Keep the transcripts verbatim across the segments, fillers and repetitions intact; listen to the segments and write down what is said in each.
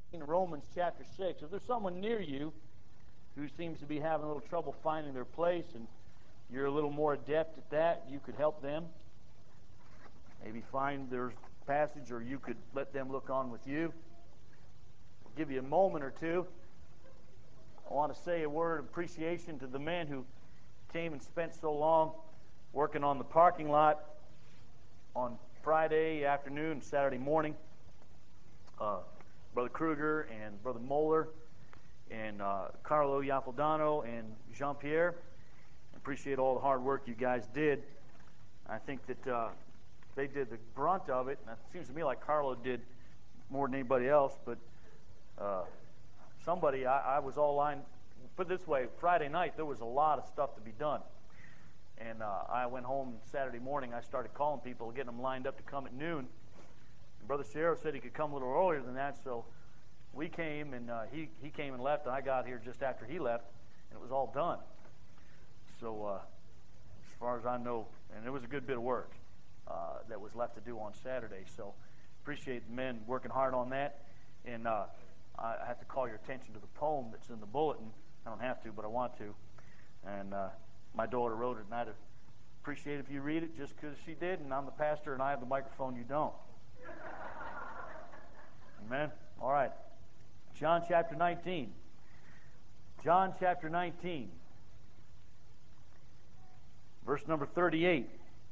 in Romans chapter six. If there's someone near you who seems to be having a little trouble finding their place and you're a little more adept at that, you could help them. Maybe find their passage, or you could let them look on with you. I'll give you a moment or two. I want to say a word of appreciation to the men who came and spent so long working on the parking lot on Friday afternoon, Saturday morning. Uh, Brother Kruger and Brother Moeller and uh, Carlo Iafaldano and Jean-Pierre. I appreciate all the hard work you guys did. I think that uh, they did the brunt of it, and it seems to me like Carlo did more than anybody else, but uh, somebody, I, I was all lined, put it this way, Friday night there was a lot of stuff to be done. And uh, I went home Saturday morning, I started calling people, getting them lined up to come at noon. And Brother Sierra said he could come a little earlier than that, so we came, and uh, he, he came and left, and I got here just after he left, and it was all done. So uh, as far as I know, and it was a good bit of work uh, that was left to do on Saturday. So appreciate the men working hard on that. And uh, I have to call your attention to the poem that's in the bulletin. I don't have to, but I want to. And uh, my daughter wrote it, and I'd appreciate it if you read it just because she did, and I'm the pastor and I have the microphone, you don't. Amen? All right. John chapter nineteen. John chapter nineteen. Verse number thirty-eight.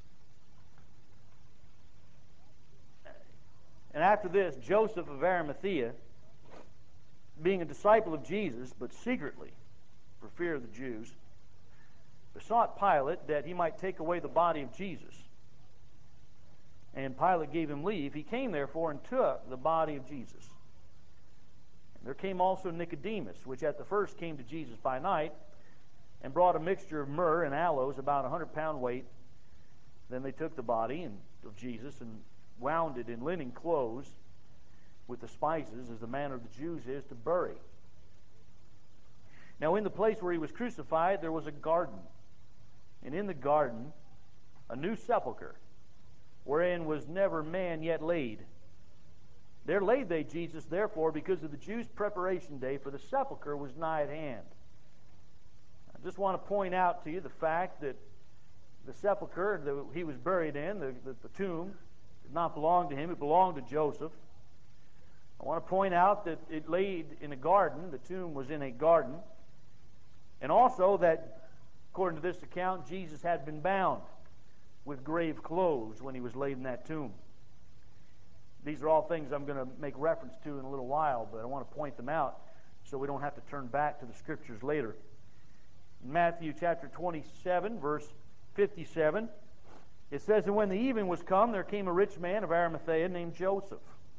And after this, Joseph of Arimathea, being a disciple of Jesus, but secretly, for fear of the Jews, besought Pilate that he might take away the body of Jesus. And Pilate gave him leave. He came therefore and took the body of Jesus. And there came also Nicodemus, which at the first came to Jesus by night, and brought a mixture of myrrh and aloes, about a hundred pound weight. Then they took the body and, of Jesus and wound it in linen clothes with the spices, as the manner of the Jews is to bury. Now in the place where he was crucified there was a garden, and in the garden a new sepulchre, wherein was never man yet laid. There laid they Jesus, therefore, because of the Jews' preparation day, for the sepulchre was nigh at hand. I just want to point out to you the fact that the sepulchre that he was buried in, the, the, the tomb, did not belong to him. It belonged to Joseph. I want to point out that it laid in a garden. The tomb was in a garden. And also that, according to this account, Jesus had been bound with grave clothes when he was laid in that tomb. These are all things I'm going to make reference to in a little while, but I want to point them out so we don't have to turn back to the Scriptures later. In Matthew chapter twenty-seven, verse fifty-seven, it says, And when the evening was come, there came a rich man of Arimathea named Joseph,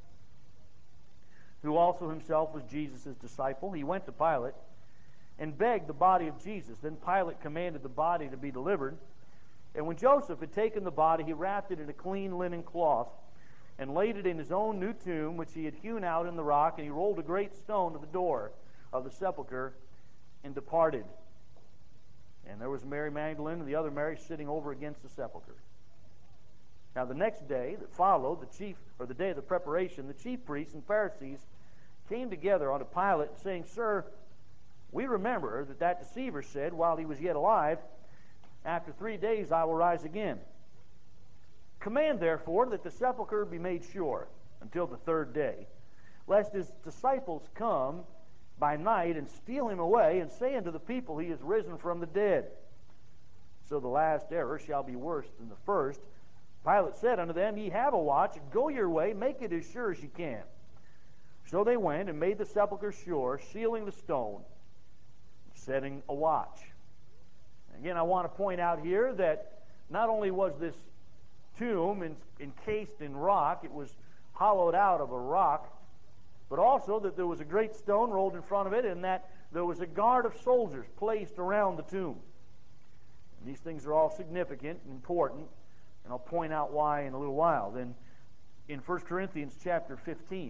who also himself was Jesus' disciple. He went to Pilate and begged the body of Jesus. Then Pilate commanded the body to be delivered. And when Joseph had taken the body, he wrapped it in a clean linen cloth and laid it in his own new tomb, which he had hewn out in the rock, and he rolled a great stone to the door of the sepulchre and departed. And there was Mary Magdalene and the other Mary sitting over against the sepulchre. Now the next day that followed, the chief, or the day of the preparation, the chief priests and Pharisees came together unto Pilate, saying, Sir, we remember that that deceiver said, while he was yet alive, After three days I will rise again. Command, therefore, that the sepulchre be made sure until the third day, lest his disciples come by night and steal him away, and say unto the people, He is risen from the dead. So the last error shall be worse than the first. Pilate said unto them, Ye have a watch, go your way, make it as sure as ye can. So they went and made the sepulchre sure, sealing the stone, setting a watch. Again, I want to point out here that not only was this tomb in, encased in rock, it was hollowed out of a rock, but also that there was a great stone rolled in front of it, and that there was a guard of soldiers placed around the tomb. And these things are all significant and important, and I'll point out why in a little while. Then in First Corinthians chapter fifteen.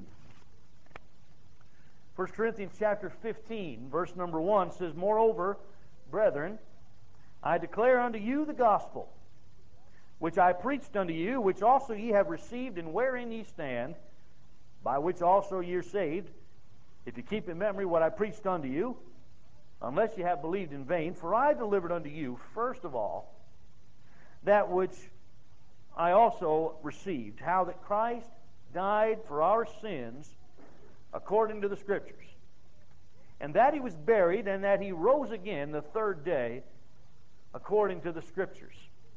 First Corinthians chapter fifteen, verse number one says, Moreover, brethren, I declare unto you the gospel, which I preached unto you, which also ye have received, and wherein ye stand, by which also ye are saved, If you keep in memory what I preached unto you, unless you have believed in vain, for I delivered unto you, first of all, that which I also received, how that Christ died for our sins according to the Scriptures, and that he was buried, and that he rose again the third day according to the Scriptures.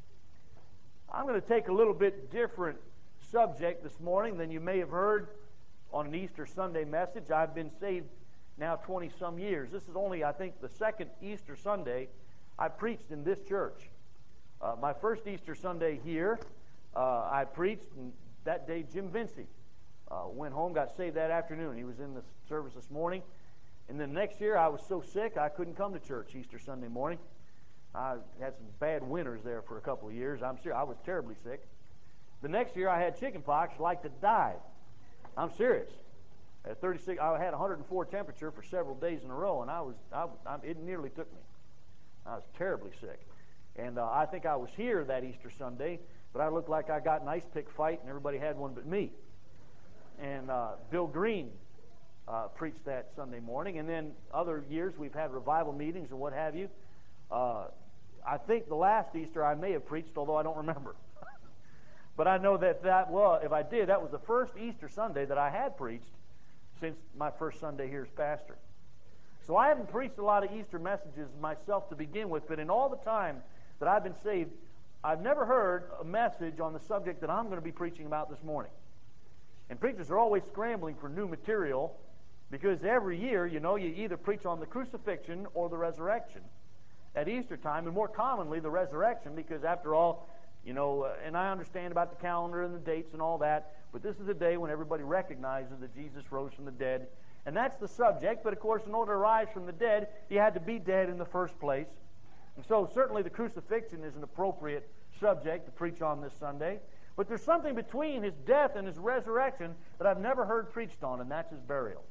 I'm going to take a little bit different subject this morning than you may have heard on an Easter Sunday message. I've been saved now twenty-some years. This is only, I think, the second Easter Sunday I preached in this church. Uh, my first Easter Sunday here, uh, I preached, and that day Jim Vinci uh, went home, got saved that afternoon. He was in the service this morning. And then next year I was so sick I couldn't come to church Easter Sunday morning. I had some bad winters there for a couple of years. I'm serious. I was terribly sick. The next year I had chicken pox like to die. I'm serious. At thirty-six, I had one hundred four temperature for several days in a row, and I was, I, I, it nearly took me. I was terribly sick. And uh, I think I was here that Easter Sunday, but I looked like I got an ice pick fight, and everybody had one but me. And uh, Bill Green uh, preached that Sunday morning, and then other years we've had revival meetings and what have you. Uh, I think the last Easter I may have preached, although I don't remember. But I know that that was, if I did, that was the first Easter Sunday that I had preached since my first Sunday here as pastor. So I haven't preached a lot of Easter messages myself to begin with, but in all the time that I've been saved, I've never heard a message on the subject that I'm going to be preaching about this morning. And preachers are always scrambling for new material because every year, you know, you either preach on the crucifixion or the resurrection at Easter time, and more commonly the resurrection, because after all, you know, uh, and I understand about the calendar and the dates and all that, but this is the day when everybody recognizes that Jesus rose from the dead, and that's the subject. But of course, in order to rise from the dead, he had to be dead in the first place. And so certainly the crucifixion is an appropriate subject to preach on this Sunday. But there's something between his death and his resurrection that I've never heard preached on, and that's his burial.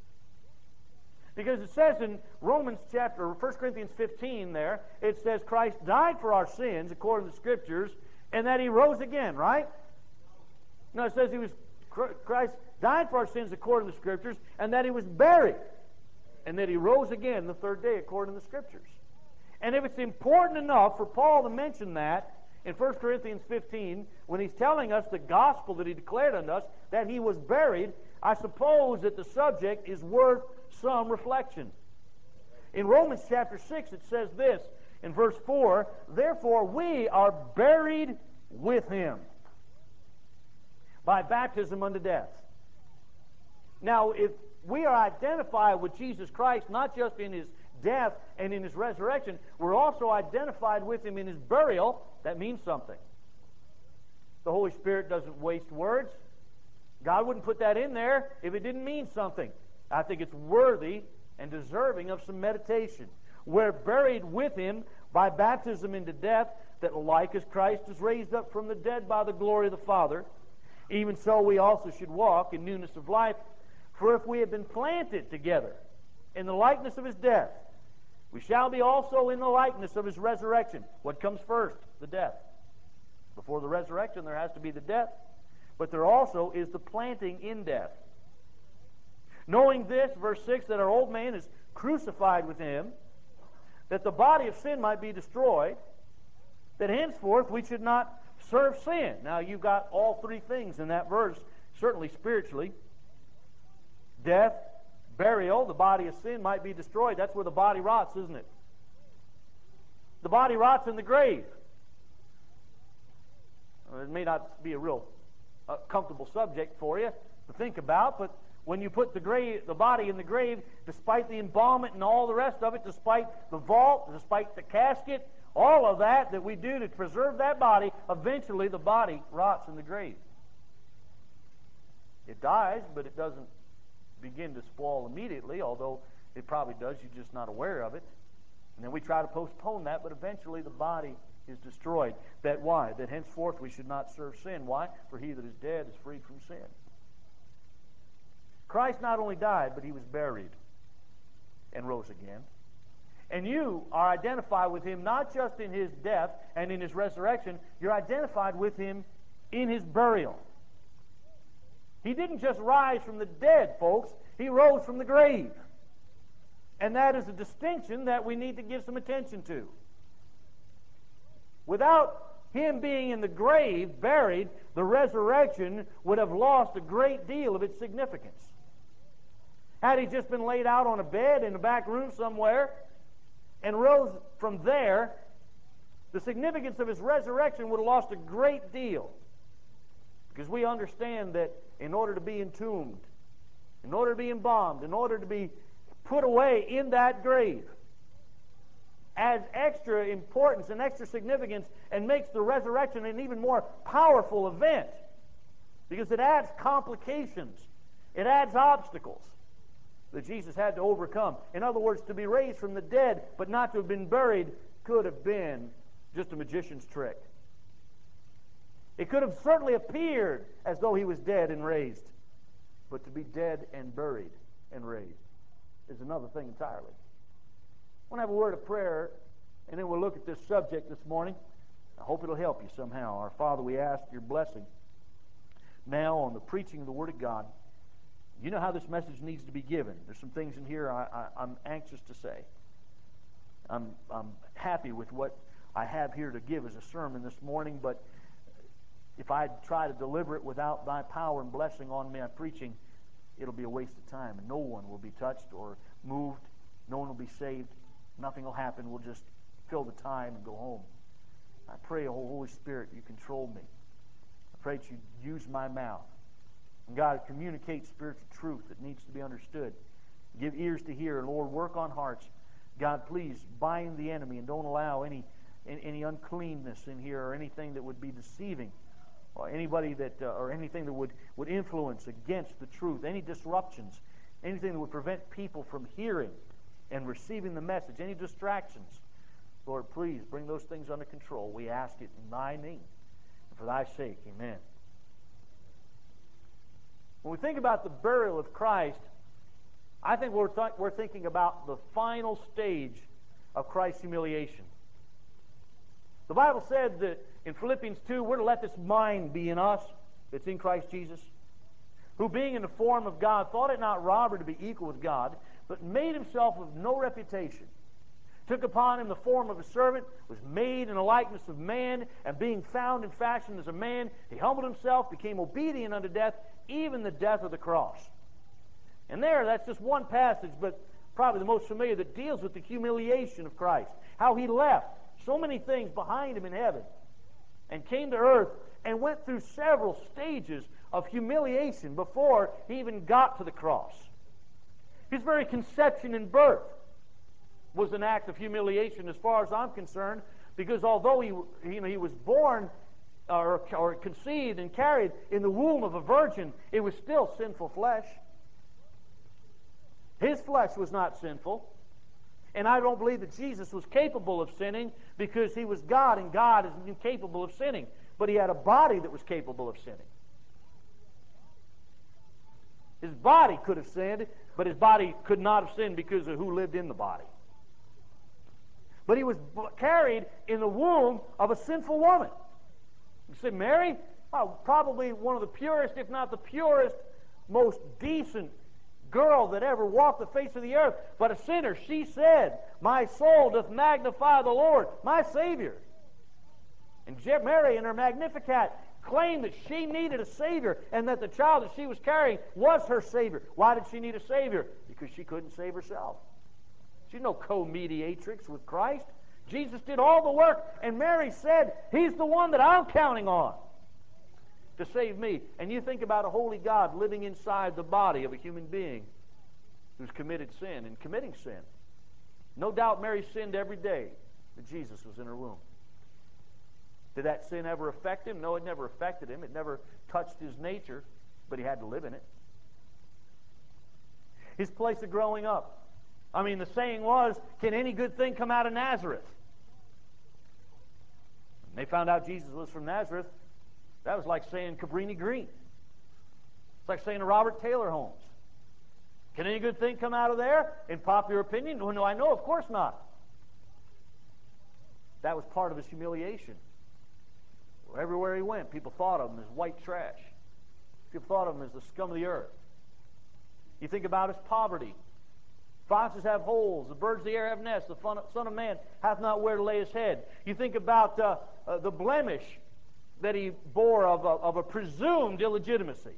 Because it says in Romans chapter, First Corinthians fifteen there, it says Christ died for our sins according to the Scriptures, and that he rose again, right? No, it says he was Christ died for our sins according to the Scriptures, and that he was buried, and that he rose again the third day according to the Scriptures. And if it's important enough for Paul to mention that in First Corinthians fifteen, when he's telling us the gospel that he declared unto us, that he was buried, I suppose that the subject is worth some reflection. In Romans chapter six, it says this, in verse four, therefore we are buried with him by baptism unto death. Now, if we are identified with Jesus Christ, not just in his death and in his resurrection, we're also identified with him in his burial. That means something. The Holy Spirit doesn't waste words. God wouldn't put that in there if it didn't mean something. I think it's worthy and deserving of some meditation. We're buried with him by baptism into death, that like as Christ is raised up from the dead by the glory of the Father, even so we also should walk in newness of life. For if we have been planted together in the likeness of his death, we shall be also in the likeness of his resurrection. What comes first? The death. Before the resurrection, there has to be the death, but there also is the planting in death. Knowing this, verse six, that our old man is crucified with him, that the body of sin might be destroyed, that henceforth we should not serve sin. Now, you've got all three things in that verse, certainly spiritually. Death, burial, the body of sin might be destroyed. That's where the body rots, isn't it? The body rots in the grave. Well, it may not be a real uh, comfortable subject for you to think about, but when you put the grave, the body in the grave, despite the embalmment and all the rest of it, despite the vault, despite the casket, all of that that we do to preserve that body, eventually the body rots in the grave. It dies, but it doesn't begin to spoil immediately, although it probably does. You're just not aware of it. And then we try to postpone that, but eventually the body is destroyed. That why? That henceforth we should not serve sin. Why? For he that is dead is freed from sin. Christ not only died, but he was buried and rose again. And you are identified with him not just in his death and in his resurrection, you're identified with him in his burial. He didn't just rise from the dead, folks. He rose from the grave. And that is a distinction that we need to give some attention to. Without him being in the grave, buried, the resurrection would have lost a great deal of its significance. Had he just been laid out on a bed in a back room somewhere and rose from there, the significance of his resurrection would have lost a great deal. Because we understand that in order to be entombed, in order to be embalmed, in order to be put away in that grave, adds extra importance and extra significance and makes the resurrection an even more powerful event, because it adds complications, it adds obstacles that Jesus had to overcome. In other words, to be raised from the dead but not to have been buried could have been just a magician's trick. It could have certainly appeared as though he was dead and raised, but to be dead and buried and raised is another thing entirely. I want to have a word of prayer, and then we'll look at this subject this morning. I hope it'll help you somehow. Our Father, we ask your blessing now on the preaching of the Word of God. You know how this message needs to be given. There's some things in here I, I, I'm anxious to say. I'm, I'm happy with what I have here to give as a sermon this morning, but if I try to deliver it without thy power and blessing on me, I'm preaching, it'll be a waste of time, and no one will be touched or moved. No one will be saved. Nothing will happen. We'll just fill the time and go home. I pray, oh Holy Spirit, you control me. I pray that you use my mouth. And God, communicate spiritual truth that needs to be understood. Give ears to hear. And Lord, work on hearts. God, please bind the enemy and don't allow any, any uncleanness in here or anything that would be deceiving, or anybody that, uh, or anything that would, would influence against the truth, any disruptions, anything that would prevent people from hearing and receiving the message, any distractions. Lord, please bring those things under control. We ask it in thy name and for thy sake. Amen. When we think about the burial of Christ, I think we're, th- we're thinking about the final stage of Christ's humiliation. The Bible said that in Philippians two, we're to let this mind be in us that's in Christ Jesus, who being in the form of God, thought it not robbery to be equal with God, but made himself of no reputation, took upon him the form of a servant, was made in the likeness of man, and being found and fashioned as a man, he humbled himself, became obedient unto death, even the death of the cross. And there, that's just one passage, but probably the most familiar, that deals with the humiliation of Christ, how he left so many things behind him in heaven and came to earth and went through several stages of humiliation before he even got to the cross. His very conception and birth was an act of humiliation as far as I'm concerned, because although he, you know, he was born or, or conceived and carried in the womb of a virgin, it was still sinful flesh. His flesh was not sinful. And I don't believe that Jesus was capable of sinning, because he was God, and God is incapable of sinning. But he had a body that was capable of sinning. His body could have sinned, but his body could not have sinned because of who lived in the body. But he was carried in the womb of a sinful woman. You say, Mary? Oh, probably one of the purest, if not the purest, most decent girl that ever walked the face of the earth, but a sinner. She said, my soul doth magnify the Lord, my Savior. And Mary, in her Magnificat, claimed that she needed a Savior, and that the child that she was carrying was her Savior. Why did she need a Savior? Because she couldn't save herself. She's no co-mediatrix with Christ. Jesus did all the work, and Mary said, he's the one that I'm counting on to save me. And you think about a holy God living inside the body of a human being who's committed sin and committing sin. No doubt Mary sinned every day that Jesus was in her womb. Did that sin ever affect him? No, it never affected him. It never touched his nature, but he had to live in it. His place of growing up. I mean, the saying was, can any good thing come out of Nazareth? When they found out Jesus was from Nazareth, that was like saying Cabrini Green. It's like saying to Robert Taylor Holmes. Can any good thing come out of there? In popular opinion? No, no, I know, of course not. That was part of his humiliation. Everywhere he went, people thought of him as white trash. People thought of him as the scum of the earth. You think about his poverty. Foxes have holes, the birds of the air have nests, the Son of Man hath not where to lay his head. You think about uh, uh, the blemish that he bore of a, of a presumed illegitimacy.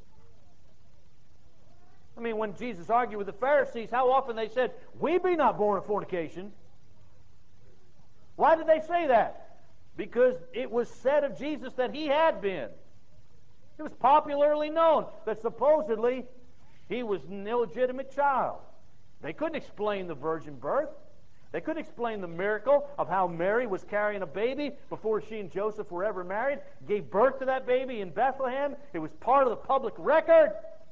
I mean, when Jesus argued with the Pharisees, how often they said, "We be not born of fornication." Why did they say that? Because it was said of Jesus that he had been. It was popularly known that supposedly he was an illegitimate child. They couldn't explain the virgin birth. They couldn't explain the miracle of how Mary was carrying a baby before she and Joseph were ever married, gave birth to that baby in Bethlehem. It was part of the public record.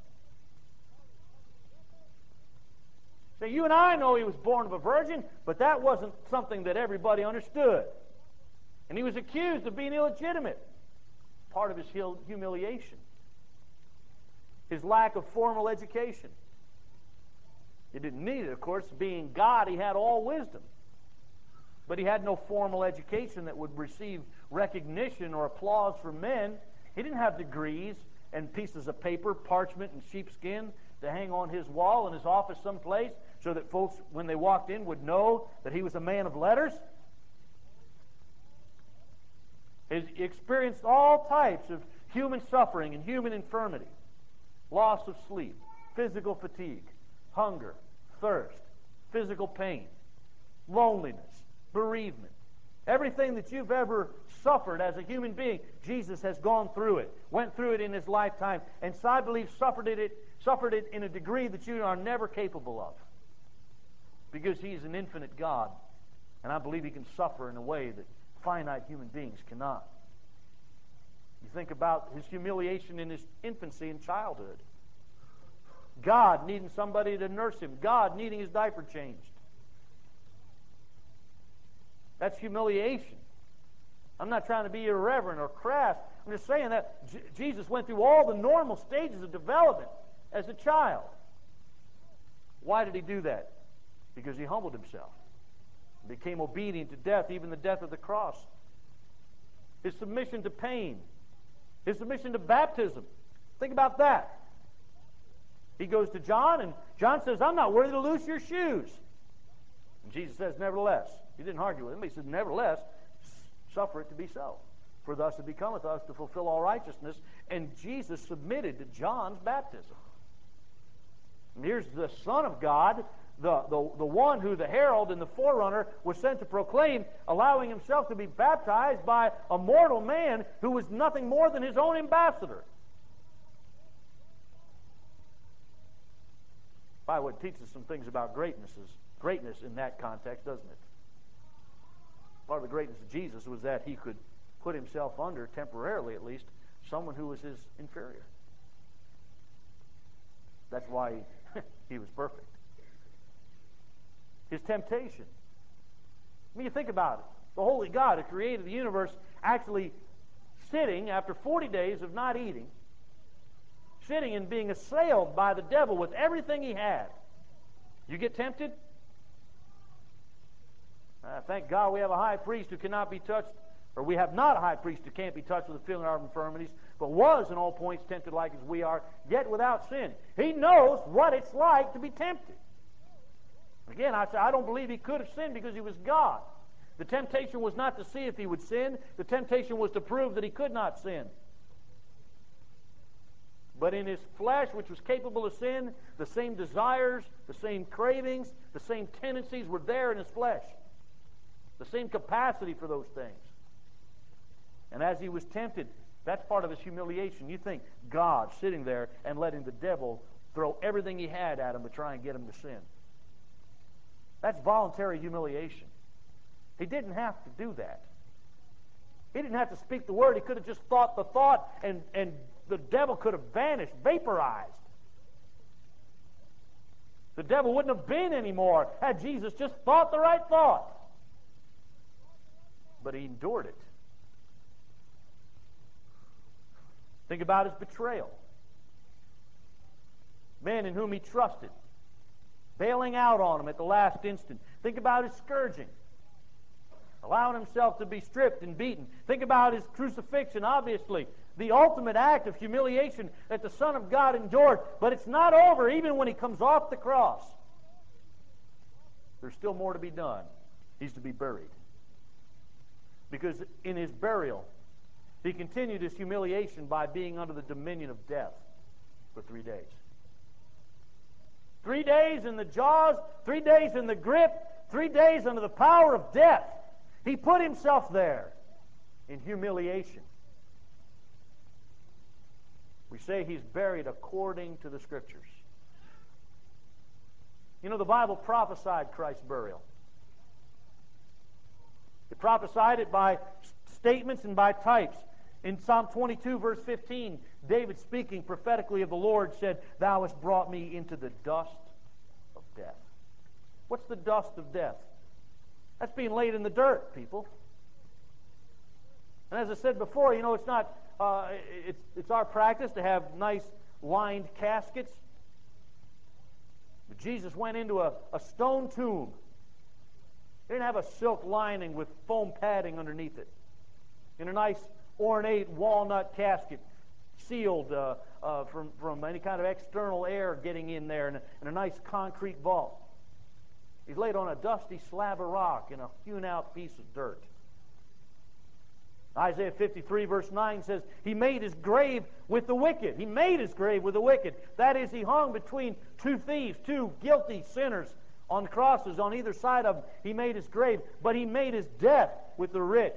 So you and I know he was born of a virgin, but that wasn't something that everybody understood. And he was accused of being illegitimate. Part of his humiliation. His lack of formal education. He didn't need it, of course. Being God, he had all wisdom. But he had no formal education that would receive recognition or applause from men. He didn't have degrees and pieces of paper, parchment, and sheepskin to hang on his wall in his office someplace so that folks, when they walked in, would know that he was a man of letters. He experienced all types of human suffering and human infirmity. Loss of sleep, physical fatigue, hunger, thirst, physical pain, loneliness, bereavement. Everything that you've ever suffered as a human being, Jesus has gone through it, went through it in his lifetime, and so I believe suffered it, suffered it in a degree that you are never capable of. Because he's an infinite God, and I believe he can suffer in a way that finite human beings cannot. You think about his humiliation in his infancy and childhood. God needing somebody to nurse him. God needing his diaper changed. That's humiliation. I'm not trying to be irreverent or crass. I'm just saying that J- Jesus went through all the normal stages of development as a child. Why did he do that? Because he humbled himself. Became obedient to death, even the death of the cross. His submission to pain. His submission to baptism. Think about that. He goes to John, and John says, "I'm not worthy to loose your shoes." And Jesus says, "Nevertheless." He didn't argue with him. He said, "Nevertheless, suffer it to be so. For thus it becometh us to fulfill all righteousness." And Jesus submitted to John's baptism. And here's the Son of God, the, the, the one who the herald and the forerunner was sent to proclaim, allowing himself to be baptized by a mortal man who was nothing more than his own ambassador. By the way, it teaches some things about greatnesses, greatness in that context, doesn't it? Part of the greatness of Jesus was that he could put himself under, temporarily at least, someone who was his inferior. That's why he, he was perfect. His temptation. I mean, you think about it. The holy God who created the universe actually sitting after forty days of not eating, sitting and being assailed by the devil with everything he had. You get tempted? Uh, thank God we have a high priest who cannot be touched, or we have not a high priest who can't be touched with the feeling of our infirmities, but was in all points tempted like as we are, yet without sin. He knows what it's like to be tempted. Again, I say I don't believe he could have sinned because he was God. The temptation was not to see if he would sin. The temptation was to prove that he could not sin. But in his flesh, which was capable of sin, the same desires, the same cravings, the same tendencies were there in his flesh. The same capacity for those things. And as he was tempted, that's part of his humiliation. You think God sitting there and letting the devil throw everything he had at him to try and get him to sin. That's voluntary humiliation. He didn't have to do that. He didn't have to speak the word. He could have just thought the thought, and, and the devil could have vanished, vaporized. The devil wouldn't have been anymore had Jesus just thought the right thought. But he endured it. Think about his betrayal. Men in whom he trusted, bailing out on him at the last instant. Think about his scourging, allowing himself to be stripped and beaten. Think about his crucifixion, obviously, the ultimate act of humiliation that the Son of God endured. But it's not over even when He comes off the cross. There's still more to be done. He's to be buried. Because in His burial, He continued His humiliation by being under the dominion of death for three days. Three days in the jaws, three days in the grip, three days under the power of death. He put Himself there in humiliation. We say He's buried according to the Scriptures. You know, the Bible prophesied Christ's burial. It prophesied it by statements and by types. In Psalm twenty-two, verse fifteen, David, speaking prophetically of the Lord, said, "Thou hast brought me into the dust of death." What's the dust of death? That's being laid in the dirt, people. And as I said before, you know, it's not, uh, it's, it's our practice to have nice lined caskets. But Jesus went into a, a stone tomb. He didn't have a silk lining with foam padding underneath it. In a nice ornate walnut casket, sealed uh, uh, from, from any kind of external air getting in there, and a, and a nice concrete vault. He's laid on a dusty slab of rock in a hewn-out piece of dirt. Isaiah fifty-three, verse nine says, He made His grave with the wicked. He made His grave with the wicked. That is, He hung between two thieves, two guilty sinners on crosses on either side of Him. He made His grave, but He made His death with the rich.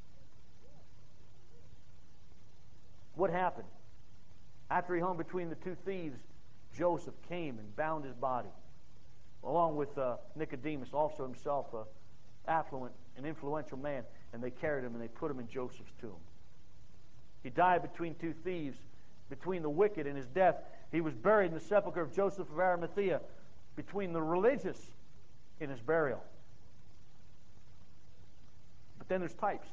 What happened? After He hung between the two thieves, Joseph came and bound His body, along with uh, Nicodemus, also himself an affluent and influential man, and they carried Him and they put Him in Joseph's tomb. He died between two thieves, between the wicked and His death. He was buried in the sepulchre of Joseph of Arimathea, between the religious in His burial. But then there's types.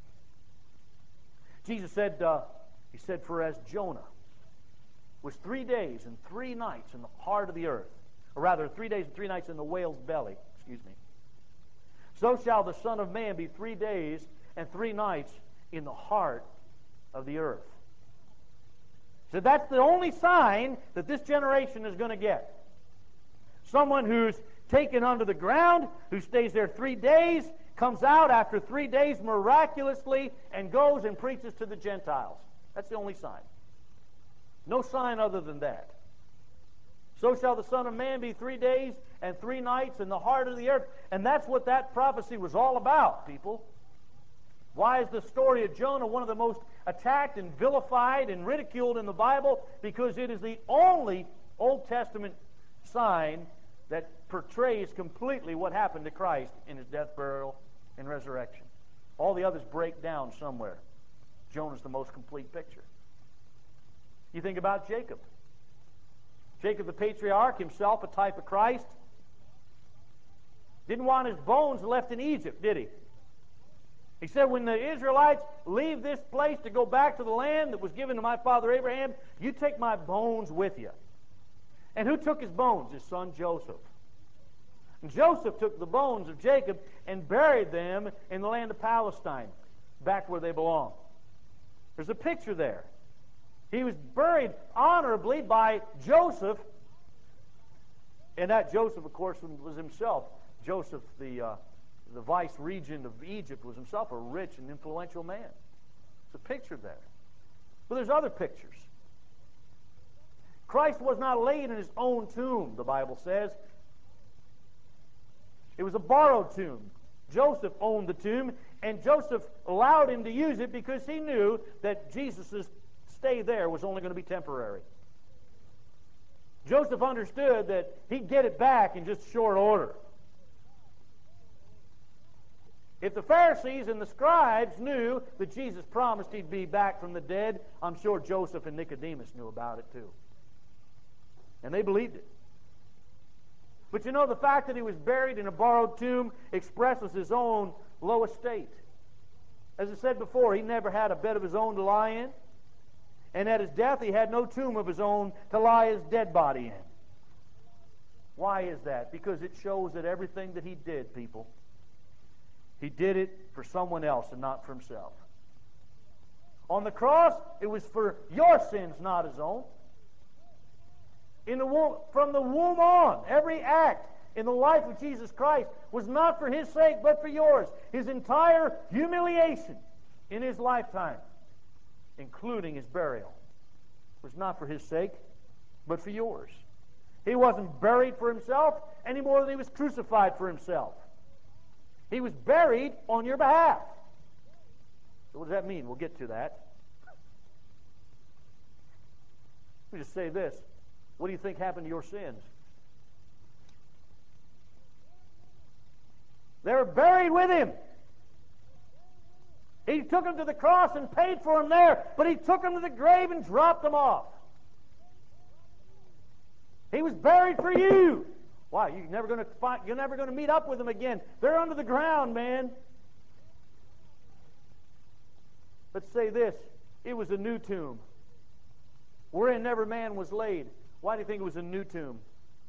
Jesus said, uh, He said, "For as Jonah was three days and three nights in the heart of the earth," or rather, three days and three nights in the whale's belly, excuse me, "so shall the Son of Man be three days and three nights in the heart of the earth." So that's the only sign that this generation is going to get. Someone who's taken under the ground, who stays there three days, comes out after three days miraculously, and goes and preaches to the Gentiles. That's the only sign. No sign other than that. So shall the Son of Man be three days and three nights in the heart of the earth. And that's what that prophecy was all about, people. Why is the story of Jonah one of the most attacked and vilified and ridiculed in the Bible? Because it is the only Old Testament sign that portrays completely what happened to Christ in His death, burial, and resurrection. All the others break down somewhere. Jonah's the most complete picture. You think about Jacob. Jacob the patriarch, himself a type of Christ, didn't want his bones left in Egypt, did he? He said, when the Israelites leave this place to go back to the land that was given to my father Abraham, you take my bones with you. And who took his bones? His son Joseph. And Joseph took the bones of Jacob and buried them in the land of Palestine, back where they belong. There's a picture there. He was buried honorably by Joseph, and that Joseph, of course, was himself. Joseph, the uh, the vice-regent of Egypt, was himself a rich and influential man. There's a picture there. But there's other pictures. Christ was not laid in His own tomb, the Bible says. It was a borrowed tomb. Joseph owned the tomb, and Joseph allowed him to use it because he knew that Jesus' stay there was only going to be temporary. Joseph understood that he'd get it back in just short order. If the Pharisees and the scribes knew that Jesus promised He'd be back from the dead, I'm sure Joseph and Nicodemus knew about it too. And they believed it. But you know, the fact that He was buried in a borrowed tomb expresses His own low estate. As I said before, He never had a bed of His own to lie in. And at His death, He had no tomb of His own to lie His dead body in. Why is that? Because it shows that everything that He did, people, He did it for someone else and not for Himself. On the cross, it was for your sins, not his own. In the womb, from the womb on, every act in the life of Jesus Christ was not for his sake, but for yours. His entire humiliation in his lifetime, including his burial, was not for his sake, but for yours. He wasn't buried for himself any more than he was crucified for himself. He was buried on your behalf. So what does that mean? We'll get to that. Let me just say this. What do you think happened to your sins? They were buried with him. He took them to the cross and paid for them there, but he took them to the grave and dropped them off. He was buried for you. Why? You're never going to find, you're never going to meet up with them again. They're under the ground, man. Let's say this. It was a new tomb, wherein never man was laid. Why do you think it was a new tomb?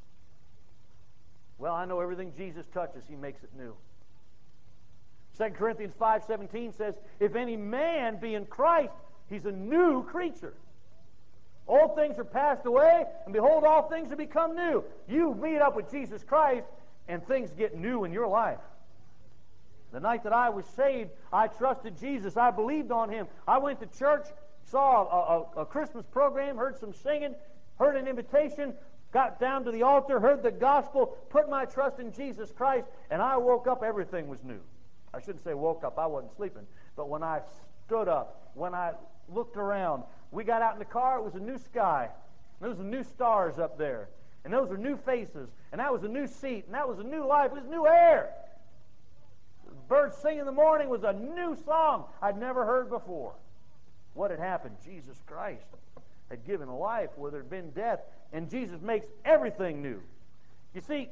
Well, I know everything Jesus touches, he makes it new. Second Corinthians five seventeen says, if any man be in Christ, he's a new creature. Old things are passed away, and behold, all things have become new. You meet up with Jesus Christ, and things get new in your life. The night that I was saved, I trusted Jesus. I believed on him. I went to church, saw a, a, a Christmas program, heard some singing, heard an invitation, got down to the altar, heard the gospel, put my trust in Jesus Christ, and I woke up, everything was new. I shouldn't say woke up, I wasn't sleeping. But when I stood up, when I looked around, we got out in the car, it was a new sky. There was new stars up there. And those were new faces. And that was a new seat. And that was a new life. It was new air. Birds singing in the morning was a new song I'd never heard before. What had happened? Jesus Christ had given a life where there had been death. And Jesus makes everything new. You see,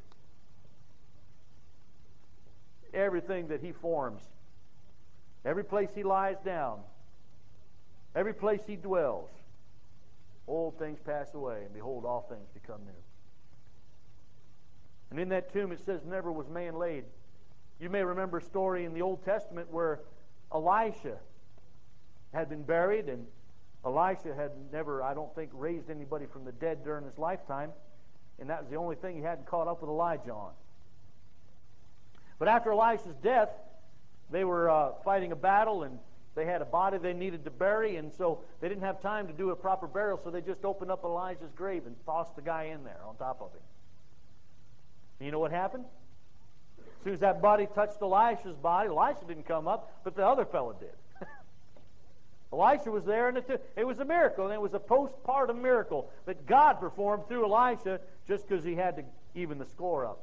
everything that he forms, every place he lies down, every place he dwells, old things pass away, and behold, all things become new. And in that tomb it says, never was man laid. You may remember a story in the Old Testament where Elisha had been buried, and Elisha had never, I don't think, raised anybody from the dead during his lifetime, and that was the only thing he hadn't caught up with Elijah on. But after Elisha's death, they were uh, fighting a battle, and they had a body they needed to bury, and so they didn't have time to do a proper burial, so they just opened up Elijah's grave and tossed the guy in there on top of him. And you know what happened? As soon as that body touched Elisha's body, Elisha didn't come up, but the other fellow did. Elisha was there, and it, it was a miracle, and it was a postpartum miracle that God performed through Elisha just because he had to even the score up.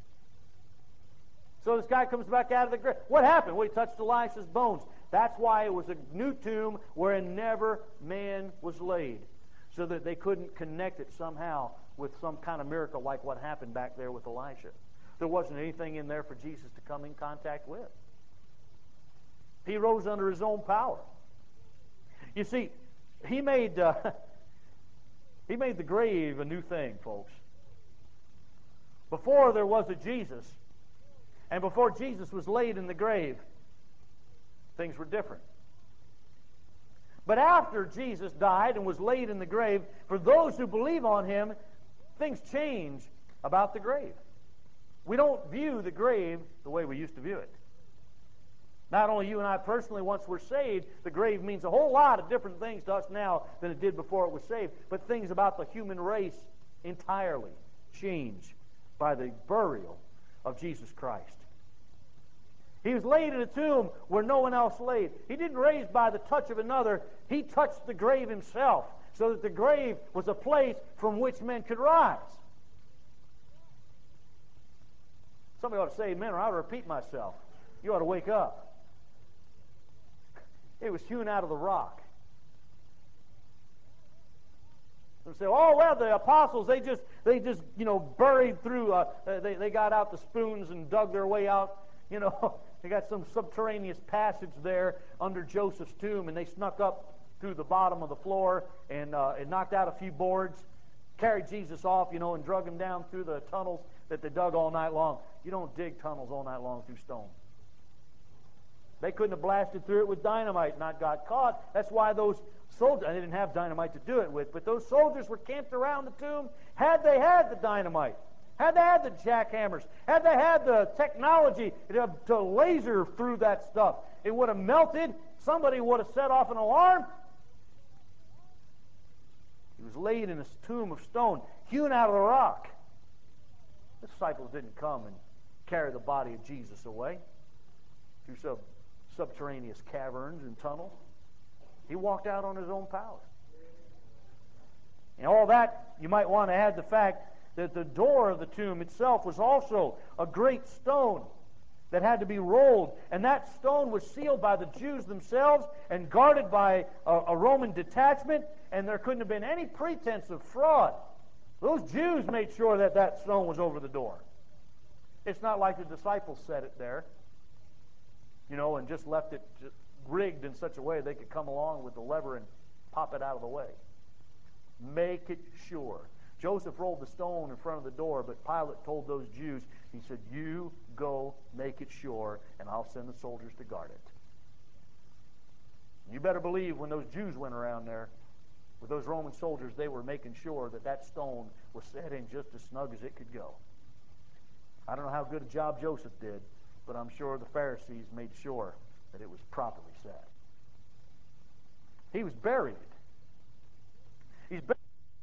So this guy comes back out of the grave. What happened? Well, he touched Elisha's bones. That's why it was a new tomb wherein never man was laid, so that they couldn't connect it somehow with some kind of miracle like what happened back there with Elisha. There wasn't anything in there for Jesus to come in contact with. He rose under his own power. You see, he made uh, he made the grave a new thing, folks. Before there was a Jesus, and before Jesus was laid in the grave, things were different. But after Jesus died and was laid in the grave, for those who believe on him, things change about the grave. We don't view the grave the way we used to view it. Not only you and I personally, once we're saved, the grave means a whole lot of different things to us now than it did before it was saved. But things about the human race entirely change by the burial of Jesus Christ. He was laid in a tomb where no one else laid. He didn't raise by the touch of another. He touched the grave himself, so that the grave was a place from which men could rise. Somebody ought to say amen, or I ought to repeat myself. You ought to wake up. It was hewn out of the rock. And say, oh well, the apostles they just they just you know buried through. Uh, they they got out the spoons and dug their way out. You know, they got some subterraneous passage there under Joseph's tomb, and they snuck up through the bottom of the floor and uh, and knocked out a few boards, carried Jesus off, you know, and drug him down through the tunnels that they dug all night long. You don't dig tunnels all night long through stone. They couldn't have blasted through it with dynamite and not got caught. That's why those soldiers, they didn't have dynamite to do it with, but those soldiers were camped around the tomb. Had they had the dynamite, had they had the jackhammers, had they had the technology to, to laser through that stuff, it would have melted. Somebody would have set off an alarm. He was laid in a tomb of stone, hewn out of the rock. The disciples didn't come and carry the body of Jesus away through sub, subterraneous caverns and tunnels. He walked out on his own power. And all that, you might want to add the fact that the door of the tomb itself was also a great stone that had to be rolled. And that stone was sealed by the Jews themselves and guarded by a, a Roman detachment, and there couldn't have been any pretense of fraud. Those Jews made sure that that stone was over the door. It's not like the disciples set it there, you know, and just left it just rigged in such a way they could come along with the lever and pop it out of the way. Make it sure. Joseph rolled the stone in front of the door, but Pilate told those Jews, he said, you go make it sure, and I'll send the soldiers to guard it. You better believe when those Jews went around there with those Roman soldiers, they were making sure that that stone was set in just as snug as it could go. I don't know how good a job Joseph did, but I'm sure the Pharisees made sure that it was properly set. He was buried. He's buried.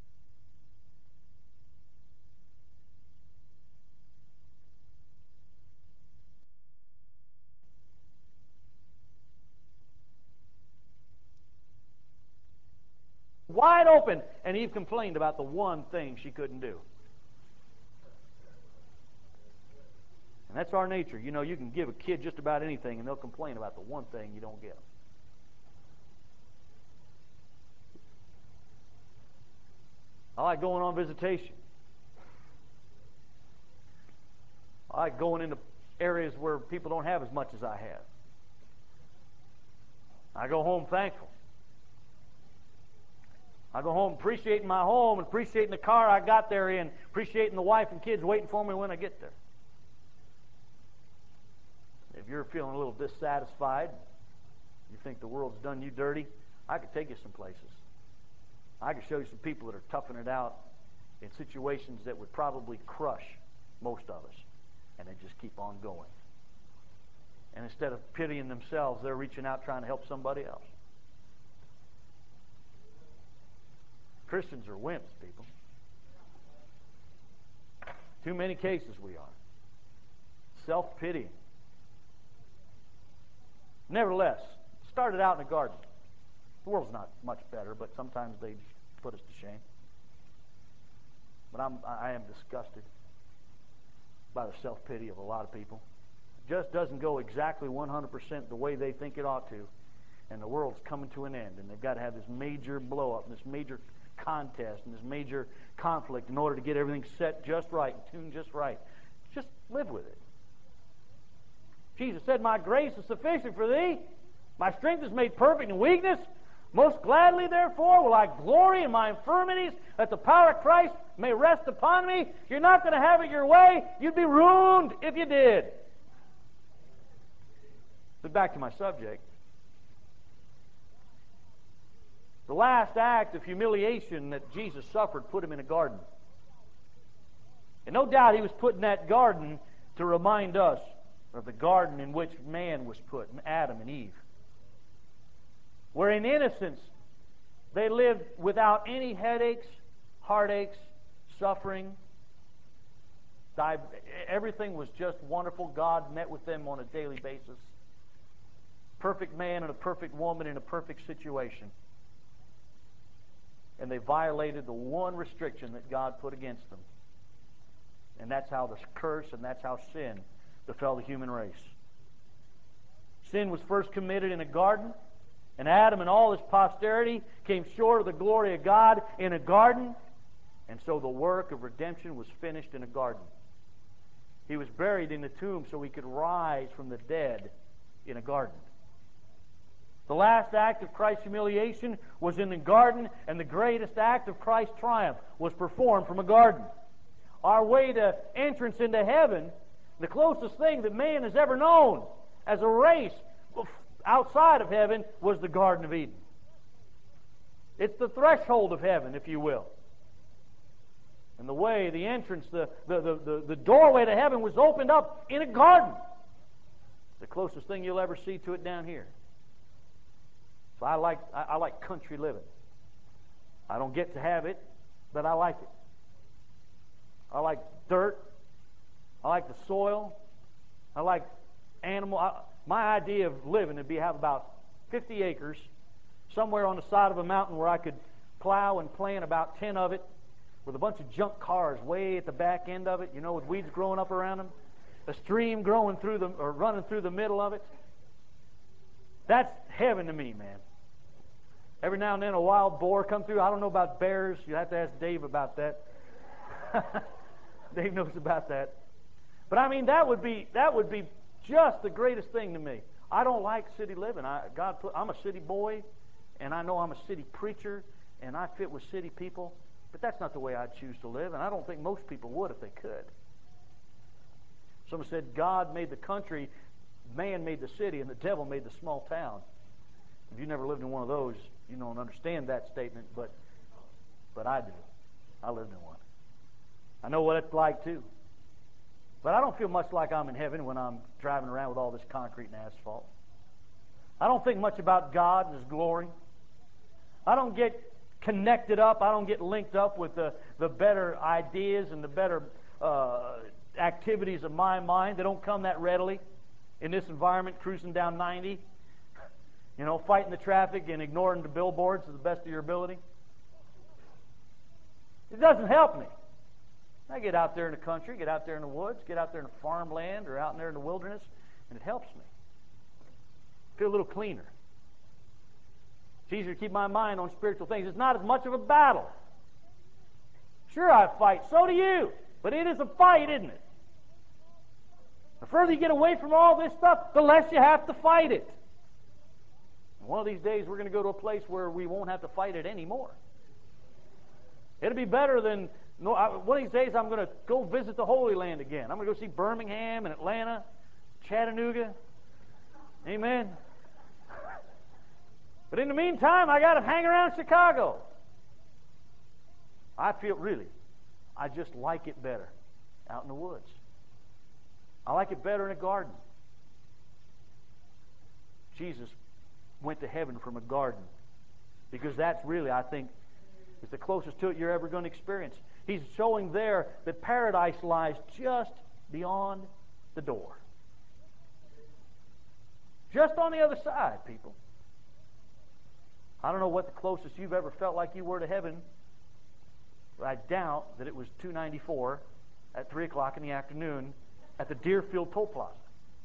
Wide open, and Eve complained about the one thing she couldn't do. And that's our nature. You know, you can give a kid just about anything, and they'll complain about the one thing you don't get them. I like going on visitation. I like going into areas where people don't have as much as I have. I go home thankful. I go home appreciating my home, appreciating the car I got there in, appreciating the wife and kids waiting for me when I get there. If you're feeling a little dissatisfied, you think the world's done you dirty, I could take you some places. I could show you some people that are toughing it out in situations that would probably crush most of us, and they just keep on going. And instead of pitying themselves, they're reaching out trying to help somebody else. Christians are wimps, people. Too many cases we are. Self-pitying. Nevertheless, started out in a garden. The world's not much better, but sometimes they put us to shame. But I'm, I am disgusted by the self-pity of a lot of people. It just doesn't go exactly one hundred percent the way they think it ought to, and the world's coming to an end, and they've got to have this major blow-up, this major contest, and this major conflict in order to get everything set just right and tuned just right. Just live with it. Jesus said, my grace is sufficient for thee. My strength is made perfect in weakness. Most gladly, therefore, will I glory in my infirmities, that the power of Christ may rest upon me. You're not going to have it your way. You'd be ruined if you did. But back to my subject. The last act of humiliation that Jesus suffered put him in a garden. And no doubt he was put in that garden to remind us of the garden in which man was put, Adam and Eve. Where in innocence they lived without any headaches, heartaches, suffering. Everything was just wonderful. God met with them on a daily basis. Perfect man and a perfect woman in a perfect situation. And they violated the one restriction that God put against them. And that's how the curse and that's how sin befell the human race. Sin was first committed in a garden, and Adam and all his posterity came short of the glory of God in a garden, and so the work of redemption was finished in a garden. He was buried in a tomb so he could rise from the dead in a garden. The last act of Christ's humiliation was in the garden, and the greatest act of Christ's triumph was performed from a garden. Our way to entrance into heaven, the closest thing that man has ever known as a race, outside of heaven was the Garden of Eden. It's the threshold of heaven, if you will. And the way, the entrance, the, the, the, the, the doorway to heaven was opened up in a garden. The closest thing you'll ever see to it down here. So I like, I, I like country living. I don't get to have it, but I like it. I like dirt. I like the soil. I like animal. I, my idea of living would be have about fifty acres somewhere on the side of a mountain where I could plow and plant about ten of it, with a bunch of junk cars way at the back end of it, you know, with weeds growing up around them, a stream growing through them or running through the middle of it. That's heaven to me, man. Every now and then a wild boar come through. I don't know about bears. You have to ask Dave about that. Dave knows about that. But I mean, that would be that would be just the greatest thing to me. I don't like city living. I God put, I'm a city boy, and I know I'm a city preacher, and I fit with city people. But that's not the way I choose to live, and I don't think most people would if they could. Someone said God made the country, man made the city, and the devil made the small town. If you've never lived in one of those, you don't understand that statement, but but I do. I lived in one. I know what it's like too. But I don't feel much like I'm in heaven when I'm driving around with all this concrete and asphalt. I don't think much about God and His glory. I don't get connected up. I don't get linked up with the, the better ideas and the better uh, activities of my mind. They don't come that readily in this environment, cruising down ninety, you know, fighting the traffic and ignoring the billboards to the best of your ability. It doesn't help me. I get out there in the country, get out there in the woods, get out there in the farmland or out there in the wilderness, and it helps me. I feel a little cleaner. It's easier to keep my mind on spiritual things. It's not as much of a battle. Sure, I fight. So do you. But it is a fight, isn't it? The further you get away from all this stuff, the less you have to fight it. And one of these days, we're going to go to a place where we won't have to fight it anymore. It'll be better than... No, I, one of these days, I'm going to go visit the Holy Land again. I'm going to go see Birmingham and Atlanta, Chattanooga. Amen. But in the meantime, I got to hang around Chicago. I feel, really, I just like it better out in the woods. I like it better in a garden. Jesus went to heaven from a garden because that's really, I think, is the closest to it you're ever going to experience. He's showing there that paradise lies just beyond the door. Just on the other side, people. I don't know what the closest you've ever felt like you were to heaven, but I doubt that it was two ninety-four at three o'clock in the afternoon at the Deerfield Toll Plaza.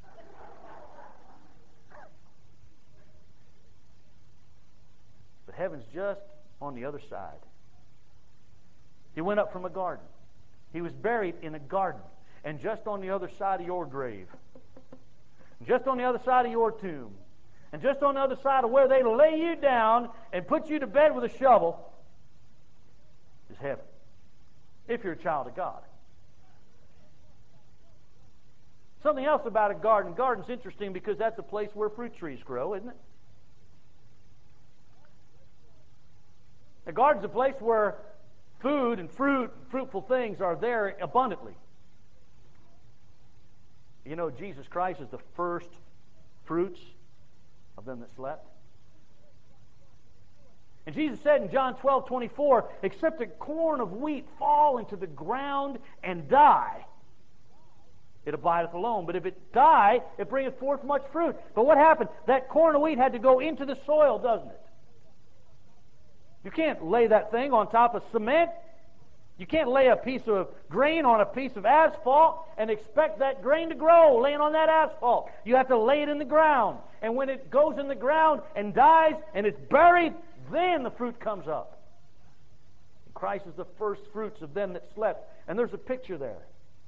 But heaven's just on the other side. He went up from a garden. He was buried in a garden. And just on the other side of your grave, just on the other side of your tomb, and just on the other side of where they lay you down and put you to bed with a shovel, is heaven. If you're a child of God. Something else about a garden. Garden's interesting because that's a place where fruit trees grow, isn't it? A garden's a place where food and fruit, and fruitful things are there abundantly. You know, Jesus Christ is the first fruits of them that slept. And Jesus said in John twelve twenty-four, except a corn of wheat fall into the ground and die, it abideth alone. But if it die, it bringeth forth much fruit. But what happened? That corn of wheat had to go into the soil, doesn't it? You can't lay that thing on top of cement. You can't lay a piece of grain on a piece of asphalt and expect that grain to grow laying on that asphalt. You have to lay it in the ground. And when it goes in the ground and dies and it's buried, then the fruit comes up. And Christ is the first fruits of them that slept. And there's a picture there.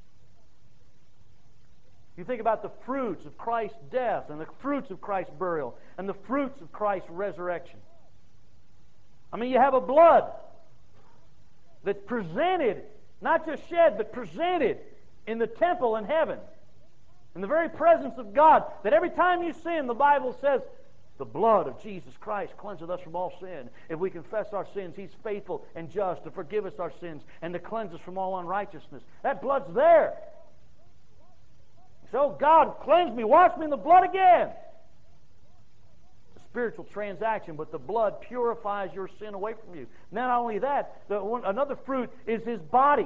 You think about the fruits of Christ's death and the fruits of Christ's burial and the fruits of Christ's resurrection. I mean, you have a blood that's presented, not just shed, but presented in the temple in heaven. In the very presence of God, that every time you sin, the Bible says, the blood of Jesus Christ cleanseth us from all sin. If we confess our sins, He's faithful and just to forgive us our sins and to cleanse us from all unrighteousness. That blood's there. So, God, cleanse me, wash me in the blood again. It's a spiritual transaction, but the blood purifies your sin away from you. Not only that, the one, another fruit is His body.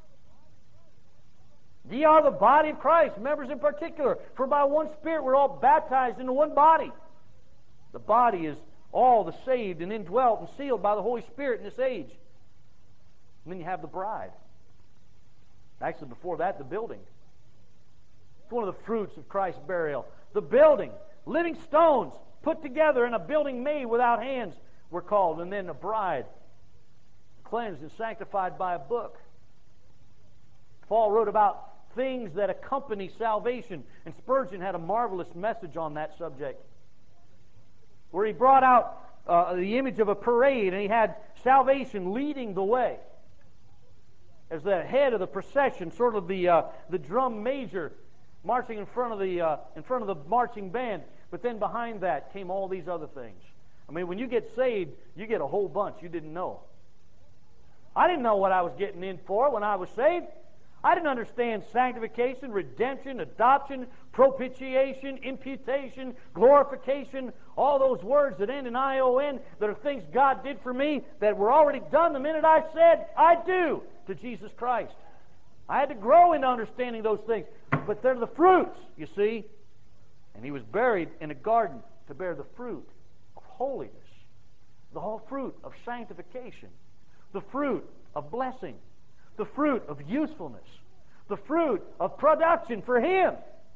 Ye are the body of Christ, members in particular. For by one Spirit we're all baptized into one body. The body is all the saved and indwelt and sealed by the Holy Spirit in this age. And then you have the bride. Actually, before that, the building. It's one of the fruits of Christ's burial. The building. Living stones put together in a building made without hands were called. And then the bride. Cleansed and sanctified by a book. Paul wrote about things that accompany salvation. And Spurgeon had a marvelous message on that subject, where he brought out uh, the image of a parade, and he had salvation leading the way. As the head of the procession, sort of the uh, the drum major marching in front of the uh, in front of the marching band. But then behind that came all these other things. I mean, when you get saved, you get a whole bunch you didn't know. I didn't know what I was getting in for when I was saved. I didn't understand sanctification, redemption, adoption, propitiation, imputation, glorification, all those words that end in I O N that are things God did for me that were already done the minute I said, I do, to Jesus Christ. I had to grow into understanding those things. But they're the fruits, you see. And He was buried in a garden to bear the fruit of holiness, the whole fruit of sanctification, the fruit of blessing, the fruit of usefulness, the fruit of production for Him.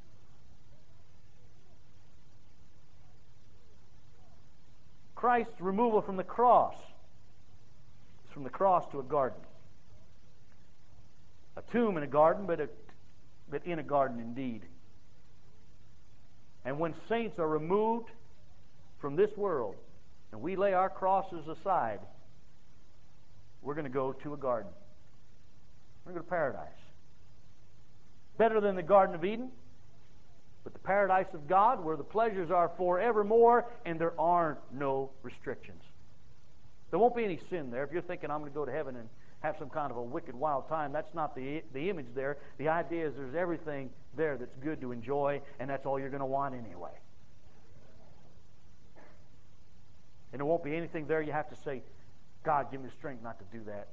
Christ's removal from the cross is from the cross to a garden. A tomb in a garden, but, a, but in a garden indeed. And when saints are removed from this world and we lay our crosses aside, we're going to go to a garden. We're going to go to paradise. Better than the Garden of Eden, but the paradise of God, where the pleasures are forevermore and there are no restrictions. There won't be any sin there. If you're thinking, I'm going to go to heaven and have some kind of a wicked, wild time, that's not the, the image there. The idea is there's everything there that's good to enjoy, and that's all you're going to want anyway. And there won't be anything there you have to say, God, give me the strength not to do that.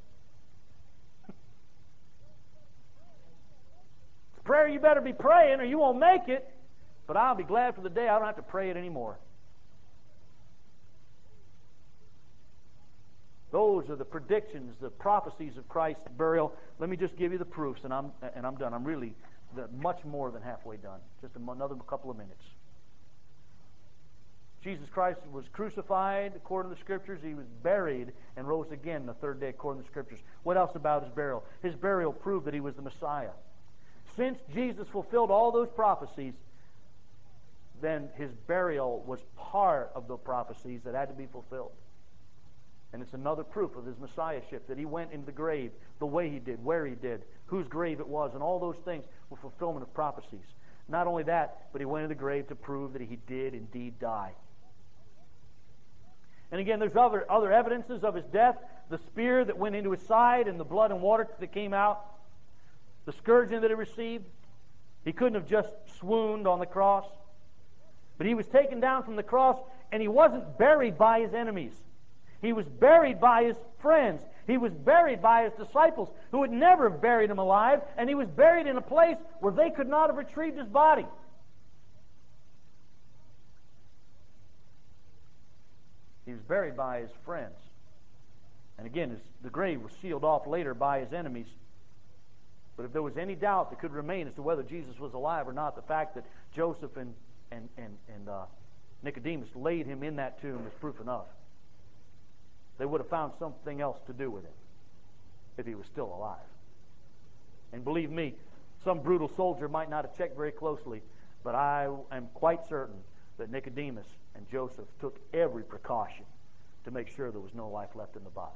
Prayer you better be praying or you won't make it. But I'll be glad for the day I don't have to pray it anymore. Those are the predictions, the prophecies of Christ's burial. Let me just give you the proofs, and I'm and I'm done. I'm really much more than halfway done. Just another couple of minutes. Jesus Christ was crucified according to the Scriptures. He was buried and rose again the third day according to the Scriptures. What else about His burial? His burial proved that He was the Messiah. Since Jesus fulfilled all those prophecies, then His burial was part of the prophecies that had to be fulfilled. And it's another proof of His Messiahship, that He went into the grave the way He did, where He did, whose grave it was, and all those things were fulfillment of prophecies. Not only that, but He went into the grave to prove that He did indeed die. And again, there's other, other evidences of His death. The spear that went into His side and the blood and water that came out. The scourging that He received. He couldn't have just swooned on the cross. But He was taken down from the cross, and He wasn't buried by His enemies. He was buried by His friends. He was buried by His disciples, who would never have buried Him alive, and He was buried in a place where they could not have retrieved His body. He was buried by His friends. And again, his, the grave was sealed off later by His enemies. But if there was any doubt that could remain as to whether Jesus was alive or not, the fact that Joseph and, and, and, and uh, Nicodemus laid Him in that tomb is proof enough. They would have found something else to do with Him if He was still alive. And believe me, some brutal soldier might not have checked very closely, but I am quite certain that Nicodemus and Joseph took every precaution to make sure there was no life left in the body.